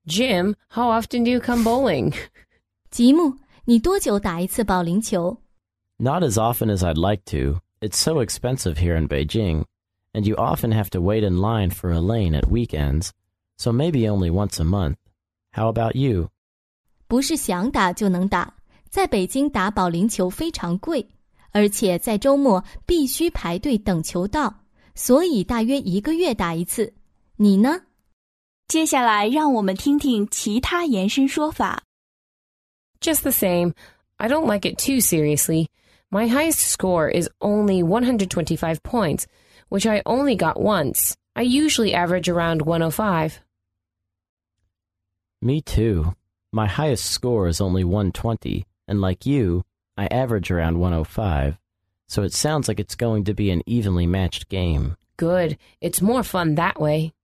Jim, how often do you come bowling? 吉姆，你多久打一次保龄球？ Not as often as I'd like to. It's so expensive here in Beijing, and you often have to wait in line for a lane at weekends, so maybe only once a month. How about you? 不是想打就能打，在北京打保龄球非常贵，而且在周末必须排队等球到，所以大约1个月打一次。你呢？ 接下来让我们听听其他延伸说法。 Just the same. I don't like it too seriously. My highest score is only 125 points, which I only got once. I usually average around 105. Me too. My highest score is only 120, and like you, I average around 105, so it sounds like it's going to be an evenly matched game. Good. It's more fun that way.